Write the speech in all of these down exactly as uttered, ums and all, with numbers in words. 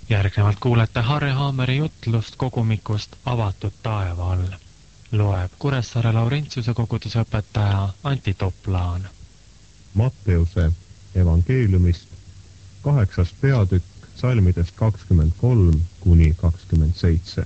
Järgnevalt kuulete Harri Haameri jutlust kogumikust Avatud taeva all. Loeb Kuressaare Laurentiuse koguduse õpetaja Anti Toplaan. Matteuse evangeeliumist kaheksas peatükk salmidest kakskümmend kolm kuni kakskümmend seitse.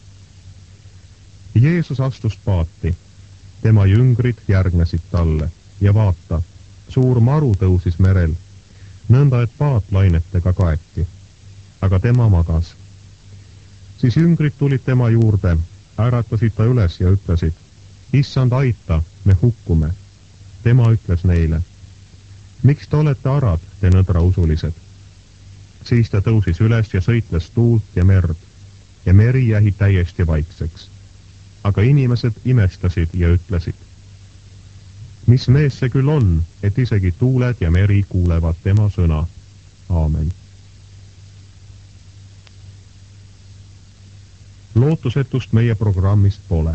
Jeesus astus paati. Tema jüngrid järgnesid talle ja vaata, suur maru tõusis merel, nõnda et paat lainetega kaeti. Aga tema magas. Siis jüngrid tulid tema juurde, äratasid ta üles ja ütlesid, Issand, aita, me hukkume. Tema ütles neile, miks te olete arad, te nõdrausulised? Siis ta tõusis üles ja sõitles tuult ja merd, ja meri jäi täiesti vaikseks. Aga inimesed imestasid ja ütlesid, mis mees see küll on, et isegi tuuled ja meri kuulevad tema sõna. Aamen. Lootusetust meie programmist pole.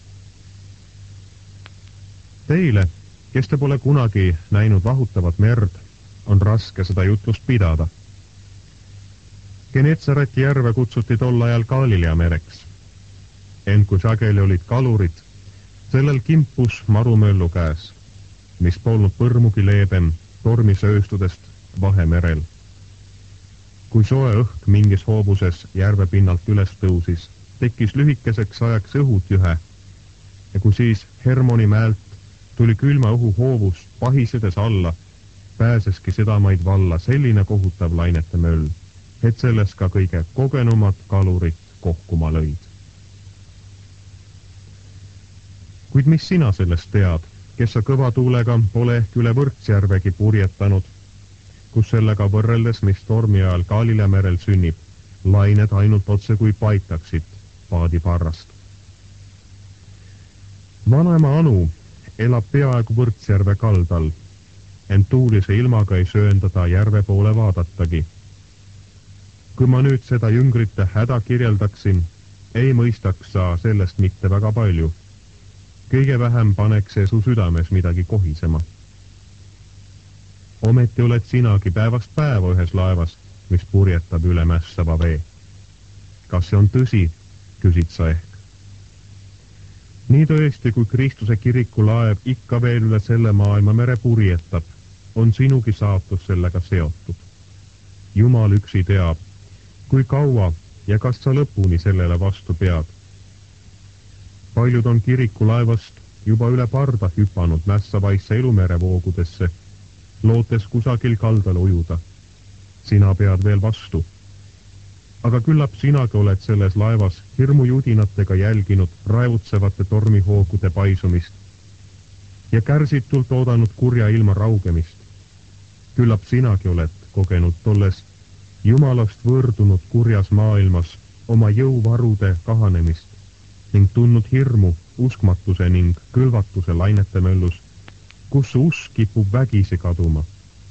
Teile, kes te pole kunagi näinud vahutavat merd, on raske seda jutlust pidada. Genetsareti järve kutsuti tol ajal Galilea mereks. Ent kui sageli olid kalurid, sellel kimpus marumöllu käes, mis polnud põrmugi leebem tormisööstudest Vahemerel. Kui soe õhk mingis hoobuses järve pinnalt üles tõusis, tekkis lühikeseks ajaks õhutühe ja kui siis Hermoni mäelt tuli külma õhu hoovus pahisedes alla, pääseski sedamaid valla selline kohutav lainete möll, et selles ka kõige kogenumad kalurid kohkuma lõid. Kuid mis sina sellest tead, kes sa kõva tuulega pole ehk üle Võrtsjärvegi purjetanud, kus sellega võrreldes, mis tormi ajal Galilea merel sünnib, lained ainult otse kui paitaksid paadi parrast. Vanaema Anu elab peaaegu Võrtsjärve kaldal, ent tuulise ilmaga ei söönda ta järve poole vaadatagi. Kui ma nüüd seda jüngrite häda kirjeldaksin, ei mõistaks sa sellest mitte väga palju. Kõige vähem paneks see su südames midagi kohisema. Ometi oled sinagi päevast päeva ühes laevas, mis purjetab üle mässava vee. Kas see on tõsi, küsid sa ehk. Nii tõesti, kui Kristuse kiriku laev ikka veel üle selle maailma mere purjetab, on sinugi saatus sellega seotud. Jumal üksi teab, kui kaua ja kas sa lõpuni sellele vastu pead. Paljud on kiriku laevast juba üle parda hüpanud mässavaisse elumere voogudesse, lootes kusagil kaldal ujuda. Sina pead veel vastu. Aga küllap sinagi oled selles laevas hirmujudinatega jälginud raevutsevate tormihoogude paisumist ja kärsitult oodanud kurja ilma raugemist. Küllap sinagi oled kogenud tolles Jumalast võõrdunud kurjas maailmas oma jõuvarude kahanemist ning tundnud hirmu, uskmatuse ning kõlvatuse lainete möllus, kus su usk kipub vägisi kaduma.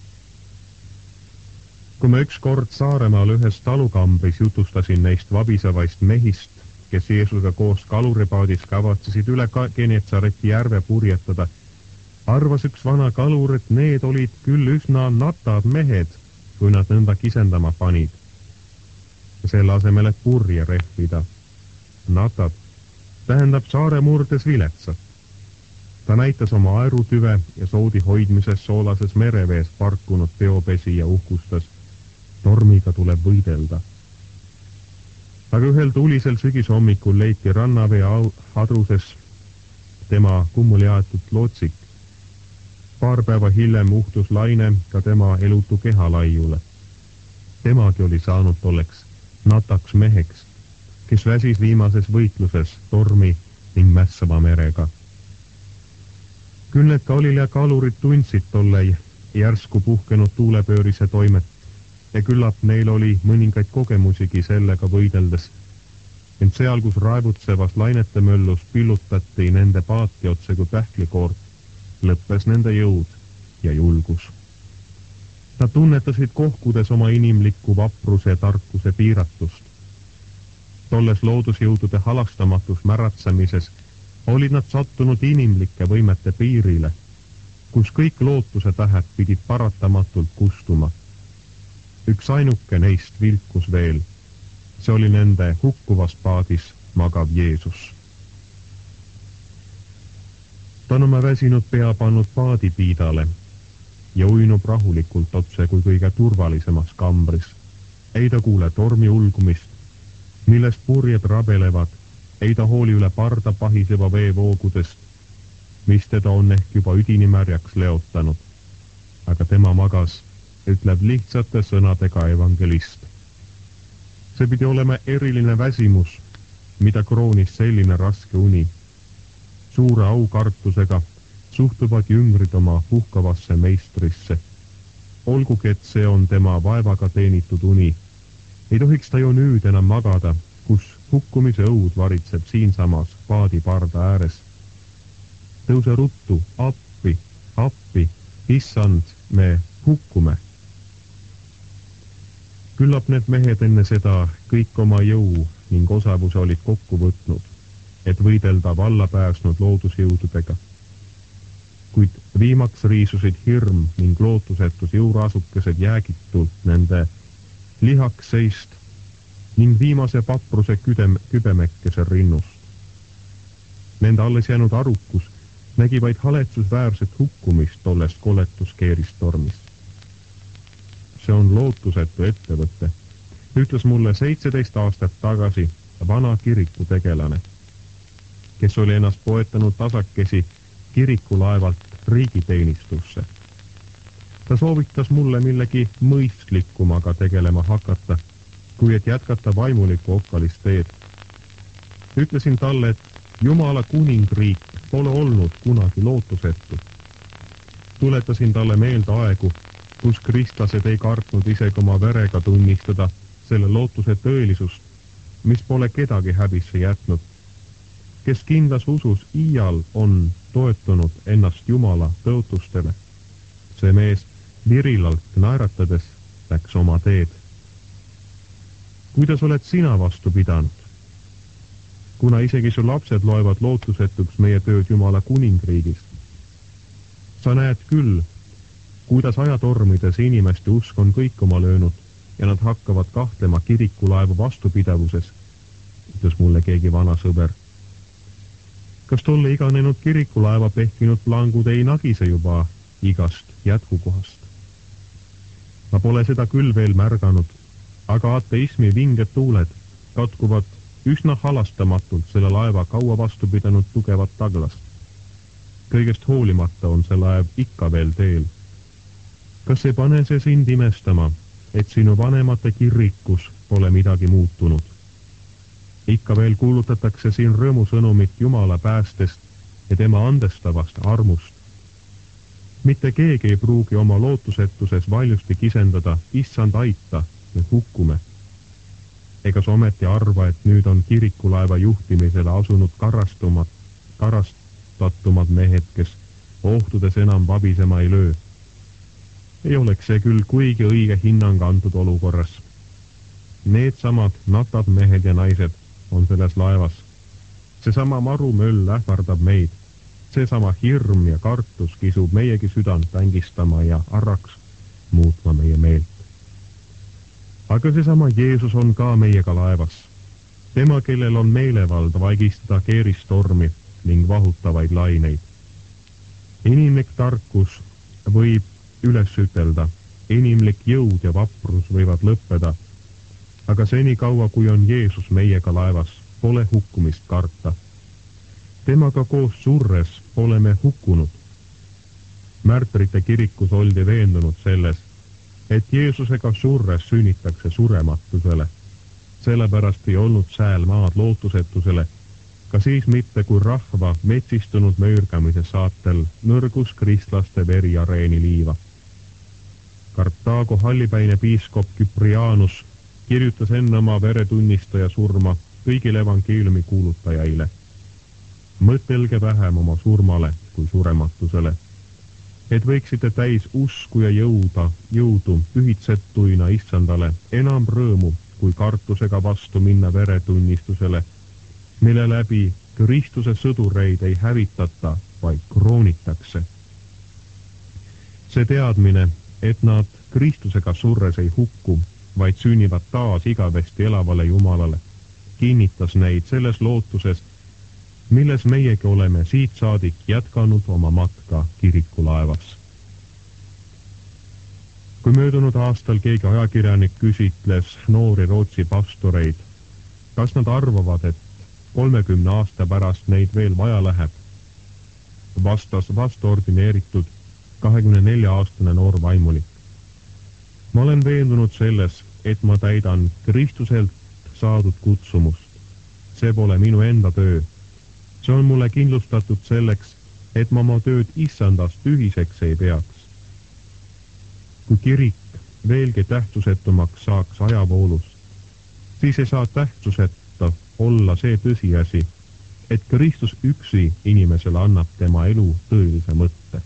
Kui ma üks kord Saaremaal ühes talukambris jutustasin neist vabisavaist mehist, kes Jeesusega koos kaluripaadis kavatsesid üle Genetsareti järve purjetada, arvas üks vana kalur, et need olid küll üsna natad mehed, kui nad nõnda kisendama panid. Selle asemel, et purje rehvida. Natad tähendab saare murdes viletsat. Ta näitas oma aerutüve ja soodi hoidmises soolases merevees parkunud peopesi ja uhkustas. Tormiga tuleb võidelda. Aga ühel tulisel sügishommikul leiti rannavee hadruses tema kummuli aetud lootsik. Paar päeva hiljem uhtus laine ka tema elutu keha laiule. Temagi oli saanud tolleks nataks meheks, kes väsis viimases võitluses tormi ning mässava merega. Küll need Galilea kalurid tundsid tolle järsku puhkenud tuulepöörise toimet ja küllap neil oli mõningaid kogemusigi sellega võideldes. Ent seal, kus raevutsevas lainete möllus pillutati nende paati otse kui pähklikoort, lõppes nende jõud ja julgus. Nad tunnetasid kohkudes oma inimliku vapruse ja tarkuse piiratust. Tolles loodusjõudude halastamatus märatsemises olid nad sattunud inimlike võimete piirile, kus kõik lootuse tähed pidid paratamatult kustuma. üks ainuke neist vilkus veel. See oli nende hukkuvas paadis magav Jeesus. Ta on oma väsinud pea pannud paadipiidale ja uinub rahulikult otse kui kõige turvalisemas kambris. Ei ta kuule tormi ulgumist, millest purjed rabelevad, ei ta hooli üle parda pahiseva veevoogudest, mis teda on ehk juba üdini märjaks leotanud. Aga tema magas, ütleb lihtsate sõnadega evangelist. See pidi olema eriline väsimus, mida kroonis selline raske uni. Suure aukartusega suhtuvad jüngrid oma puhkavasse meistrisse. Olgugi, et see on tema vaevaga teenitud uni. Ei tohiks ta ju nüüd enam magada, kus hukkumise õud varitseb siinsamas paadiparda ääres. Tõuse ruttu, appi, appi, issand, me hukkume. Küllap need mehed enne seda kõik oma jõu ning osavuse olid kokku võtnud, et võidelda valla pääsnud loodusjõududega. Kuid viimaks riisusid hirm ning lootusetus jõuraasukesed jäägitult nende lihaks seist ning viimase papruse küdem, kübemekkese rinnust. Nende alles jäänud arukus nägi vaid haletsusväärset hukkumist tollest koletuskeeristormist. See on lootusetu ettevõtte, ütles mulle seitseteist aastat tagasi vana kiriku tegelane, kes oli ennast poetanud tasakesi kirikulaevalt riigiteenistusse. Ta soovitas mulle millegi mõistlikumaga tegelema hakata, kui et jätkata vaimulikku okkalist teed. Ütlesin talle, et Jumala kuningriik pole olnud kunagi lootusetu. Tuletasin talle meelde aegu, kus kristlased ei kartnud isegi oma verega tunnistada selle lootuse tõelisust, mis pole kedagi häbisse jätnud, kes kindlas usus iial on toetunud ennast Jumala tõotustele. See mees virilalt naeratades läks oma teed. Kuidas oled sina vastu pidanud? Kuna isegi su lapsed loevad lootusetuks meie tööd Jumala kuningriigist. Sa näed küll, kuidas ajatormides inimeste usk on kõik oma löönud ja nad hakkavad kahtlema kirikulaeva vastupidavuses, ütles mulle keegi vana sõber. Kas tolle iganenud kirikulaeva pehkinud plangud ei nagise juba igast jätkukohast? Ma pole seda küll veel märganud, aga ateismi vinged tuuled katkuvad üsna halastamatult selle laeva kaua vastu pidanud tugevat taglast. Kõigest hoolimata on see laev ikka veel teel. Kas ei pane see sind imestama, et sinu vanemate kirikus pole midagi muutunud? Ikka veel kuulutatakse siin rõõmusõnumit Jumala päästest ja tema andestavast armust. Mitte keegi ei pruugi oma lootusetuses valjusti kisendada, issand aita, me hukkume. Ega sa ometi arva, et nüüd on kirikulaeva juhtimisele asunud karastumad, karastatumad mehed, kes ohtudes enam vabisema ei löö. Ei oleks see küll kuigi õige hinnang antud olukorras. Need samad natad mehed ja naised on selles laevas. Seesama marumöll ähvardab meid. Seesama hirm ja kartus kisub meiegi südant ängistama ja arraks muutma meie meelt. Aga seesama Jeesus on ka meiega laevas. Tema, kellel on meelevald vaigistada keeristormi ning vahutavaid laineid. Inimlik tarkus võib üles ütelda, inimlik jõud ja vaprus võivad lõppeda, aga seni kaua, kui on Jeesus meiega laevas, pole hukkumist karta. Temaga koos surres oleme hukkunud. Märtrite kirikus oldi veendunud selles, et Jeesusega surres sünnitakse surematusele. Sellepärast ei olnud sääl maad lootusetusele, ka siis mitte kui rahva metsistunud möörgamise saatel nõrgus kristlaste veriareeni liiva. Kartaago hallipäine piiskop Kyprianus kirjutas enne oma veretunnistaja surma kõigile evangeeliumi kuulutajaile. Mõtelge vähem oma surmale kui surematusele, et võiksite täis usku ja jõuda, jõudu pühitsetuina issandale enam rõõmu kui kartusega vastu minna veretunnistusele, mille läbi Kristuse sõdureid ei hävitata, vaid kroonitakse. See teadmine, et nad Kristusega surres ei hukku, vaid sünnivad taas igavesti elavale Jumalale, kinnitas neid selles lootuses, milles meiegi oleme siit saadik jätkanud oma matka kirikulaevas. Kui möödunud aastal keegi ajakirjanik küsitles noori Rootsi pastoreid, kas nad arvavad, et kolmekümne aasta pärast neid veel vaja läheb, vastas vastuordineeritud kahekümne nelja aastane noor vaimulik. Ma olen veendunud selles, et ma täidan Kristuselt saadud kutsumust. See pole minu enda töö. See on mulle kindlustatud selleks, et ma oma tööd issandast tühiseks ei peaks. Kui kirik veelgi tähtsusetumaks saaks ajavoolus, siis ei saa tähtsuseta olla see tõsiasi, et Kristus üksi inimesele annab tema elu tõelise mõtte.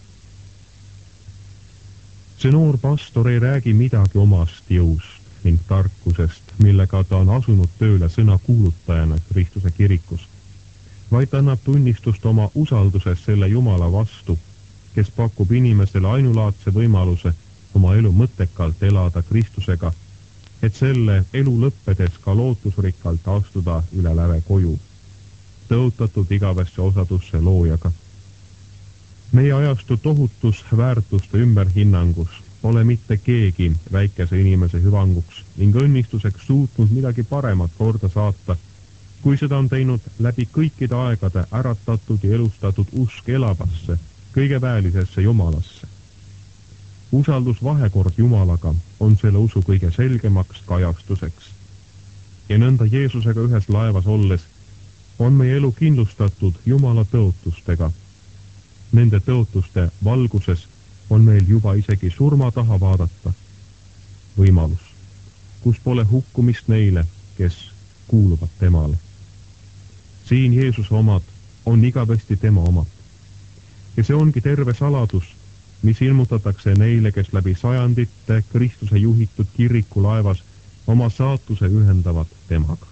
See noor pastor ei räägi midagi omast jõust ning tarkusest, millega ta on asunud tööle sõna kuulutajana Kristuse kirikus, vaid annab tunnistust oma usalduses selle Jumala vastu, kes pakub inimesele ainulaadse võimaluse oma elu mõttekalt elada Kristusega, et selle elu lõppedes ka lootusrikkalt astuda üle läve koju, tõotatud igavesse osadusse loojaga. Meie ajastu tohutus väärtuste ümberhinnangus pole mitte keegi väikese inimese hüvanguks ning õnnistuseks suutnud midagi paremat korda saata, kui seda on teinud läbi kõikide aegade äratatud ja elustatud usk elavasse, kõige väälisesse Jumalasse. Usaldusvahekord Jumalaga on selle usu kõige selgemaks kajastuseks. Ja nõnda Jeesusega ühes laevas olles on meie elu kindlustatud Jumala tõotustega. Nende tõotuste valguses on meil juba isegi surma taha vaadata võimalus, kus pole hukkumist neile, kes kuuluvad temale. Siin Jeesuse omad on igavesti tema omad. Ja see ongi terve saladus, mis ilmutatakse neile, kes läbi sajandite Kristuse juhitud kirikulaevas oma saatuse ühendavad temaga.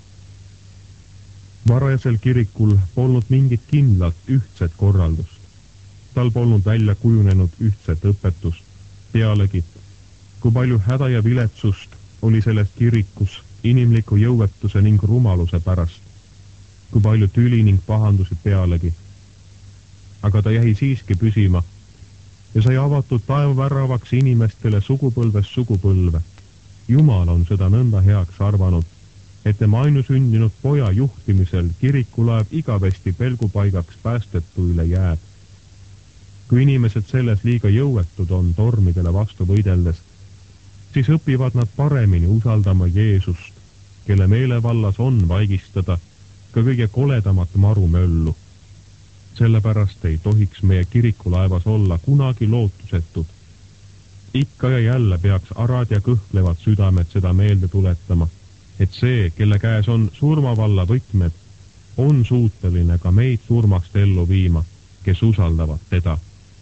Varajasel kirikul polnud mingit kindlat ühtset korraldust. Tal polnud välja kujunenud ühtset õpetust. Pealegi, kui palju häda ja viletsust oli selles kirikus inimliku jõuetuse ning rumaluse pärast, kui palju tüli ning pahandusi pealegi. Aga ta jäi siiski püsima ja sai avatud taevaväravaks inimestele sugupõlvest sugupõlve. Jumal on seda nõnda heaks arvanud, et tema ainusündinud poja juhtimisel kirikulaev igavesti pelgupaigaks päästetuile jääb. Kui inimesed selles liiga jõuetud on tormidele vastu võideldes, siis õpivad nad paremini usaldama Jeesust, kelle meelevallas on vaigistada ka kõige koledamat marumöllu. Sellepärast ei tohiks meie kirikulaevas olla kunagi lootusetud. Ikka ja jälle peaks arad ja kõhklevad südamed seda meelde tuletama, et see, kelle käes on surmavalla võtmed, on suuteline ka meid surmast ellu viima, kes usaldavad teda.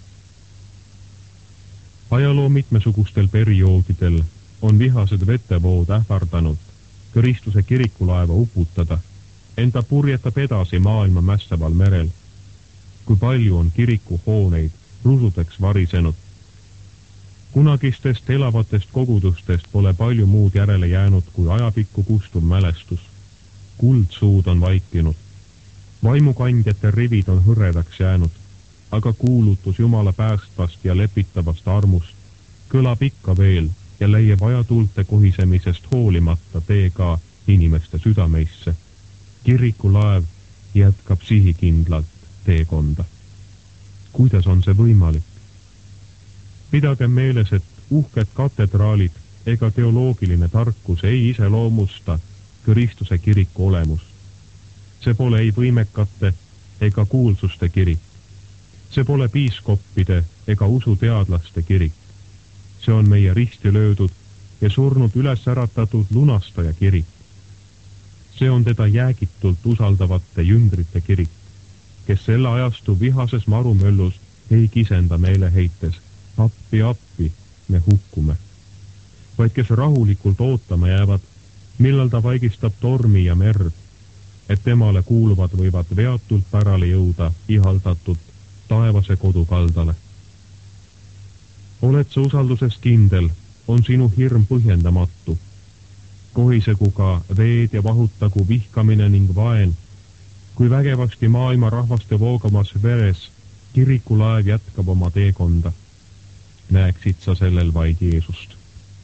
Ajaloo mitmesugustel perioodidel on vihased vetevood ähvardanud Kristuse kirikulaeva uputada, ent ta purjetab edasi maailma mässaval merel. Kui palju on kirikuhooneid rusudeks varisenud. Kunagistest elavatest kogudustest pole palju muud järele jäänud kui ajapikku kustuv mälestus. Kuldsuud on vaikinud. Vaimukandjate rivid on hõredaks jäänud, aga kuulutus Jumala päästvast ja lepitavast armust kõlab ikka veel ja leiab ajatuulte kohisemisest hoolimata tee ka inimeste südameisse. Kirikulaev jätkab sihikindlalt teekonda. Kuidas on see võimalik? Pidage meeles, et uhked katedraalid ega teoloogiline tarkus ei iseloomusta Kristuse kiriku olemust. See pole ei võimekate ega kuulsuste kirik. See pole piiskoppide ega usuteadlaste kirik. See on meie risti löödud ja surnud üles äratatud lunastaja kirik. See on teda jäägitult usaldavate jüngrite kirik, kes selle ajastu vihases marumöllus ei kisenda meile heites. Appi, appi, me hukkume. Vaid kes rahulikult ootama jäävad, millal ta vaigistab tormi ja merd, et temale kuuluvad võivad veatult pärale jõuda ihaldatud taevase kodukaldale. oled sa usalduses kindel, on sinu hirm põhjendamatu. Kohisegu ka veed ja vahutagu vihkamine ning vaen, kui vägevasti maailma rahvaste voogamas veres kirikulaev jätkab oma teekonda. Näeksid sa sellel vaid Jeesust.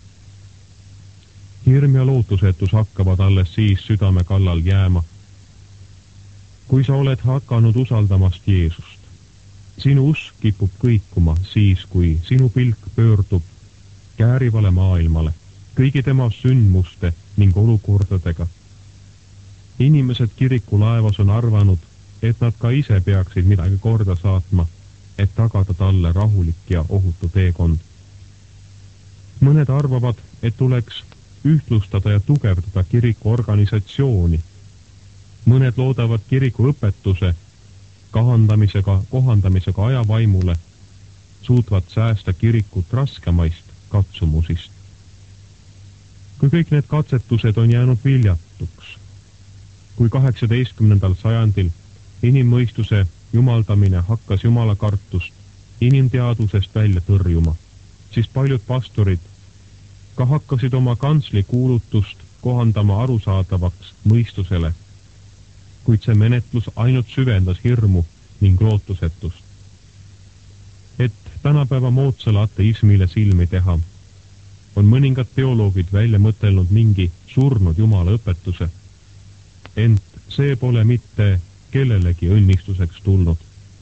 Hirm ja lootusetus hakkavad alles siis südame kallal jääma, kui sa oled hakanud usaldamast Jeesust. Sinu usk kipub kõikuma siis, kui sinu pilk pöördub käärivale maailmale, kõigi tema sündmuste ning olukordadega. Inimesed kirikulaevas on arvanud, et nad ka ise peaksid midagi korda saatma, et tagada talle rahulik ja ohutu teekond. Mõned arvavad, et tuleks ühtlustada ja tugevdada kiriku organisatsiooni. Mõned loodavad kiriku õpetuse kahandamisega, kohandamisega ajavaimule, suutvad säästa kirikut raskemaist katsumusist. Kui kõik need katsetused on jäänud viljatuks, kui kaheksateistkümnendal sajandil inimmõistuse jumaldamine hakkas jumala kartust inimteadusest välja tõrjuma, siis paljud pastorid ka hakkasid oma kantsli kuulutust kohandama arusaadavaks mõistusele, kuid see menetlus ainult süvendas hirmu ning lootusetust. Et tänapäeva moodsale ateismile silmi teha, on mõningad teoloogid välja mõtelnud mingi surnud jumala õpetuse, ent see pole mitte kellelegi õnnistuseks tulnud.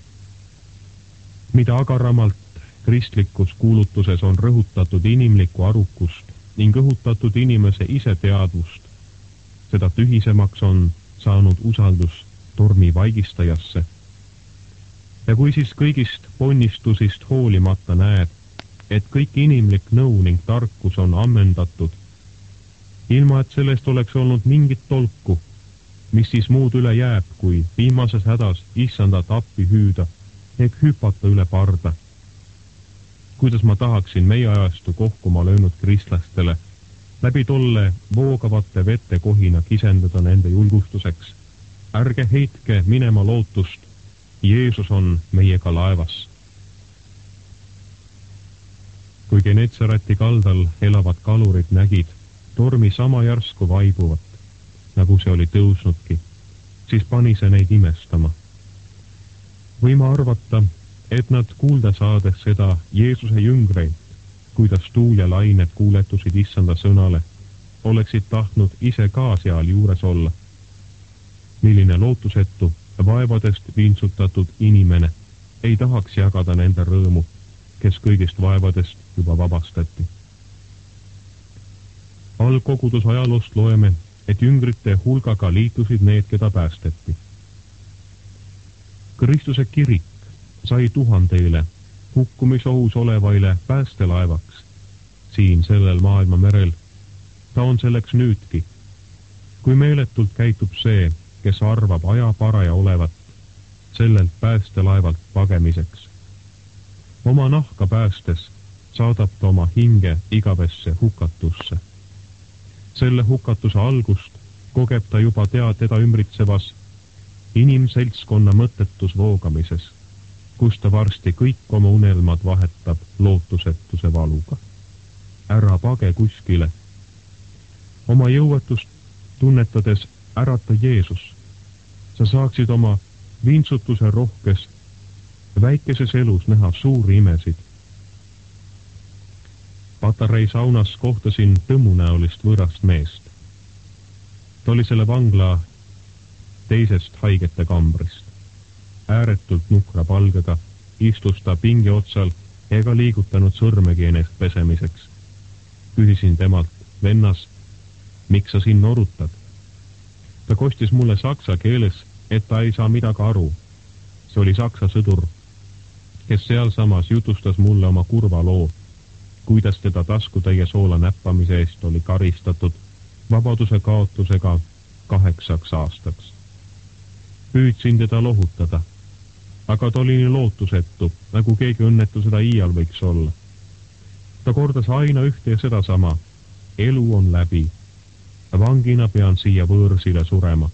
Mida agaramalt kristlikus kuulutuses on rõhutatud inimlikku arukust ning õhutatud inimese iseteadvust, seda tühisemaks on saanud usaldus tormi vaigistajasse. Ja kui siis kõigist ponnistusist hoolimata näed, et kõik inimlik nõu ning tarkus on ammendatud, ilma et sellest oleks olnud mingit tolku, mis siis muud üle jääb, kui viimases hädas issandat appi hüüda ehk hüpata üle parda. Kuidas ma tahaksin meie ajastu kohkuma löönud kristlastele läbi tolle voogavate vette kohina kisendada nende julgustuseks. Ärge heitke minema lootust, Jeesus on meiega laevas. Kui Genetsareti kaldal elavad kalurid nägid tormi sama järsku vaibuvat, nagu see oli tõusnudki, siis pani see neid imestama. Võime arvata, et nad kuulda saades seda Jeesuse jüngreid, kuidas tuul ja lained kuuletusid issanda sõnale, oleksid tahtnud ise ka seal juures olla. Milline lootusetu vaevadest vintsutatud inimene ei tahaks jagada nende rõõmu, kes kõigist vaevadest juba vabastati. Algkogudus ajaloost loeme, et jüngrite hulgaga liitusid need, keda päästeti. Kristuse kirik sai tuhandeile hukkumisohus olevaile päästelaevaks siin sellel maailma merel. Ta on selleks nüüdki. Kui meeletult käitub see, kes arvab aja paraja olevat sellelt päästelaevalt pagemiseks. Oma nahka päästes saadab ta oma hinge igavesse hukatusse. Selle hukatuse algust kogeb ta juba tea teda ümbritsevas inimseltskonna mõttetus voogamises, kus ta varsti kõik oma unelmad vahetab lootusetuse valuga. Ära page kuskile. Oma jõuetust tunnetades ärata Jeesus. Sa saaksid oma vintsutuse rohkes väikeses elus näha suuri imesid. Patarei saunas kohtasin tõmmunäolist võõrast meest. Ta oli selle vangla teisest haigete kambrist. Ääretult nukra palgeda istus ta pingi otsal ega liigutanud sõrmegi ennast pesemiseks. Küsisin temalt, vennas, miks sa siin norutad? Ta kostis mulle saksa keeles, et ta ei saa midagi aru. See oli saksa sõdur, kes sealsamas jutustas mulle oma kurva loo, kuidas teda taskutäie soola näppamise eest oli karistatud vabaduse kaotusega kaheksaks aastaks. Püüdsin teda lohutada, aga ta oli nii lootusetu, nagu keegi õnnetu seda iial võiks olla. Ta kordas aina ühte ja seda sama. Elu on läbi. Vangina pean siia võõrsile surema.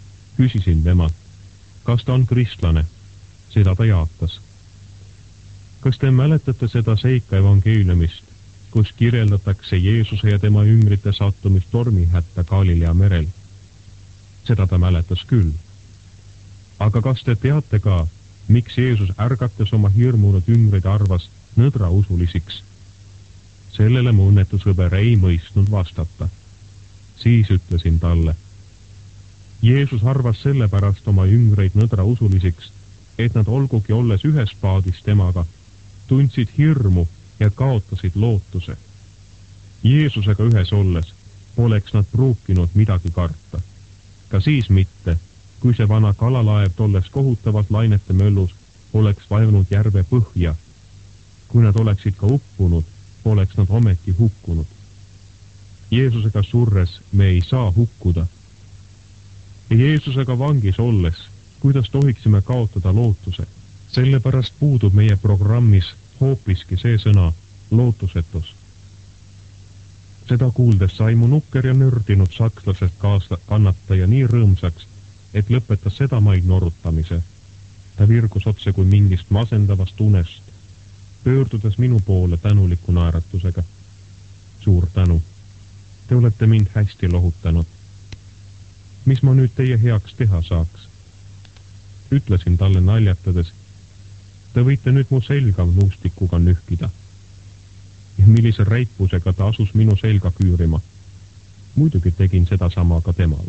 Küsisin temalt, kas ta on kristlane. Seda ta jaatas. Kas te mäletate seda seika evangeeliumist, kus kirjeldatakse Jeesuse ja tema ümbrite sattumist tormihätta Galilea merel? Seda ta mäletas küll. Aga kas te teate ka, miks Jeesus ärgates oma hirmunud ümbrid arvas nõdra usulisiks? Sellele mu õnnetusõber ei mõistnud vastata. Siis ütlesin talle. Jeesus arvas sellepärast oma ümbreid nõdra usulisiks, et nad olgugi olles ühes paadis temaga, tundsid hirmu ja kaotasid lootuse. Jeesusega ühes olles poleks nad pruukinud midagi karta. Ka siis mitte, kui see vana kalalaev tolles kohutavalt lainete möllus oleks vajunud järve põhja. Kui nad oleksid ka uppunud, poleks nad ometi hukkunud. Jeesusega surres me ei saa hukkuda. Ja Jeesusega vangis olles, kuidas tohiksime kaotada lootuse? Sellepärast puudub meie programmis hoopiski see sõna lootusetus. Seda kuuldes sai mu nukker ja nördinud sakslasest kaasa kannataja nii rõõmsaks, et lõpetas seda maid norutamise. Ta virgus otse kui mingist masendavast unest, pöördudes minu poole tänuliku naeratusega. Suur tänu. Te olete mind hästi lohutanud. Mis ma nüüd teie heaks teha saaks? Ütlesin talle naljatades. Te võite nüüd mu selga nuustikuga nühkida. Ja millise reipusega ta asus minu selga küürima. Muidugi tegin seda sama ka temal.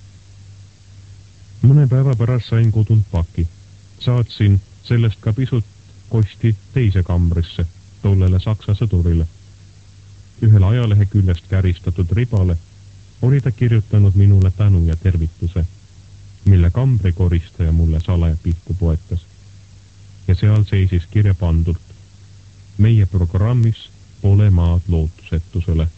Mõne päeva pärast sain kodunt paki. Saatsin sellest ka pisut kosti teise kambrisse, tollele saksa sõdurile. Ühel ajalehe küljest käristatud ribale oli ta kirjutanud minule tänu ja tervituse, mille kambri koristaja mulle salaja pihku poetas. Ja seal seisis kirja pandult. Meie programmis pole maad lootusetusele.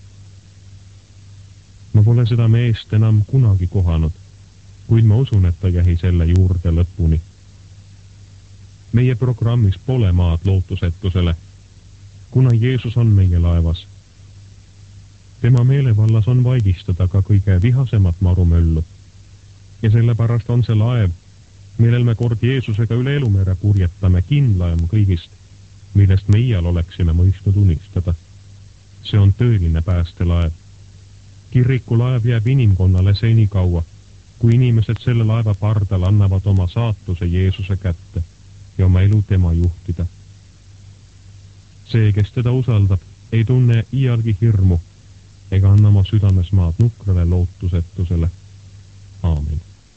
Ma pole seda meest enam kunagi kohanud, kuid ma usun, et ta jäi selle juurde lõpuni. Meie programmis pole maad lootusetusele, kuna Jeesus on meie laevas. Tema meelevallas on vaigistada ka kõige vihasemat marumöllu. Ja sellepärast on see laev, millel me kord Jeesusega üle elumere purjetame, kindlaem kõigist, millest me iial oleksime mõistnud unistada. See on tõeline päästelaev. Kirikulaev jääb inimkonnale seni kaua, kui inimesed selle laeva pardal annavad oma saatuse Jeesuse kätte ja oma elu tema juhtida. See, kes teda usaldab, ei tunne iialgi hirmu ega anna oma südames maad nukrale lootusetusele. Aamen.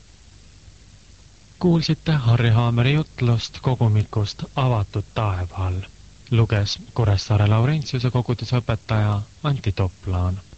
Kuulsite Harri Haameri jutlust kogumikust Avatud taeva all. Luges Kuressaare Laurentiuse koguduse õpetaja Antti Toplaan.